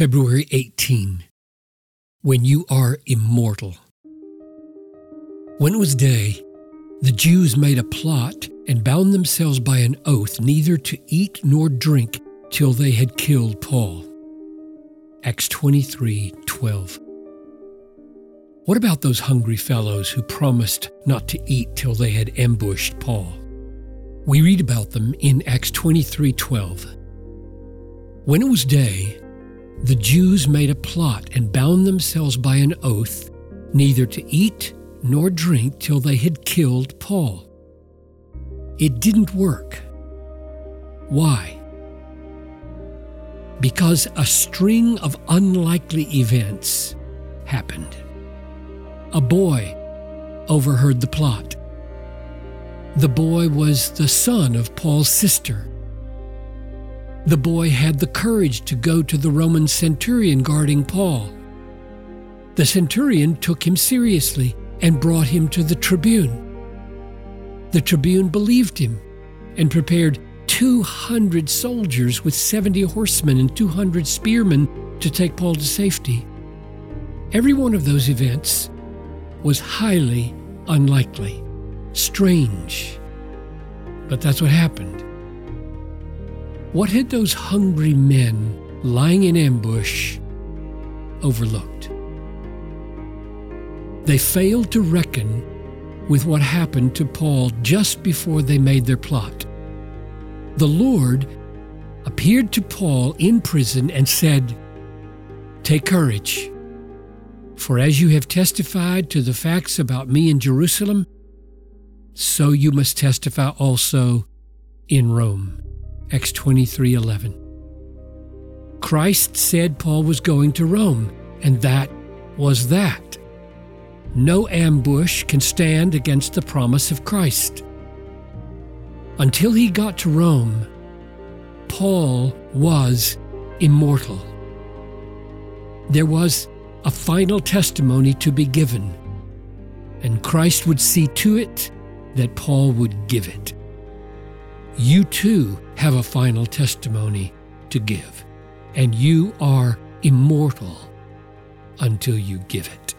February 18. When you are immortal. When it was day, the Jews made a plot and bound themselves by an oath neither to eat nor drink till they had killed Paul. Acts 23:12. What about those hungry fellows who promised not to eat till they had ambushed Paul? We read about them in Acts 23:12. When it was day, the Jews made a plot and bound themselves by an oath neither to eat nor drink till they had killed Paul. It didn't work. Why? Because a string of unlikely events happened. A boy overheard the plot. The boy was the son of Paul's sister. The boy had the courage to go to the Roman centurion guarding Paul. The centurion took him seriously and brought him to the tribune. The tribune believed him and prepared 200 soldiers with 70 horsemen and 200 spearmen to take Paul to safety. Every one of those events was highly unlikely, strange. But that's what happened. What had those hungry men lying in ambush overlooked? They failed to reckon with what happened to Paul just before they made their plot. The Lord appeared to Paul in prison and said, "Take courage, for as you have testified to the facts about me in Jerusalem, so you must testify also in Rome." Acts 23:11. Christ said Paul was going to Rome, and that was that. No ambush can stand against the promise of Christ. Until he got to Rome, Paul was immortal. There was a final testimony to be given, and Christ would see to it that Paul would give it. You too have a final testimony to give, and you are immortal until you give it.